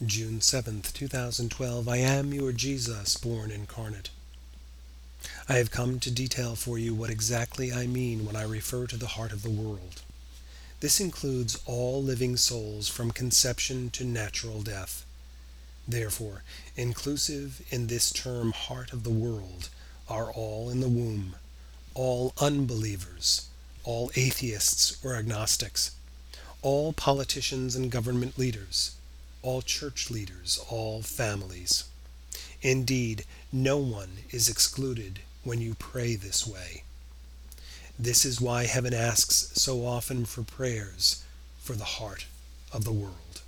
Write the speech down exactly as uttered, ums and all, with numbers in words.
June seventh, two thousand twelve. I am your Jesus, born incarnate. I have come to detail for you what exactly I mean when I refer to the heart of the world. This includes all living souls from conception to natural death. Therefore, inclusive in this term heart of the world are all in the womb, all unbelievers, all atheists or agnostics, all politicians and government leaders, all church leaders, all families. Indeed, no one is excluded when you pray this way. This is why heaven asks so often for prayers for the heart of the world.